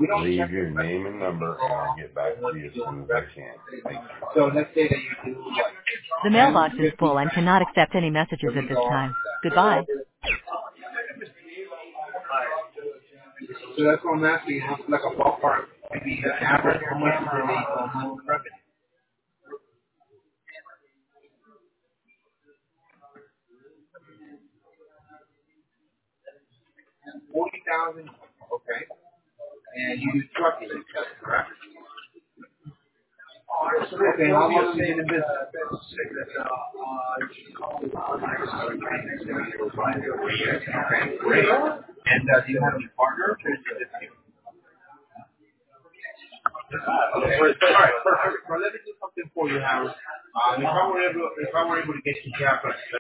Leave your name and number, and I'll get back to you as soon as I can. Thank you. So let's say that you do like The mailbox is full and cannot accept any messages at this time. Goodbye. so that's what I'm asking. How like a ballpark, maybe the average, how much is the month revenue? 40,000. Okay. And you do trucking, correct? Okay, how long have you been in business? Okay, great. And do you have any partners or is it just you? All right, perfect. Well, let me do something for you, Howard. If I were able to get you capital,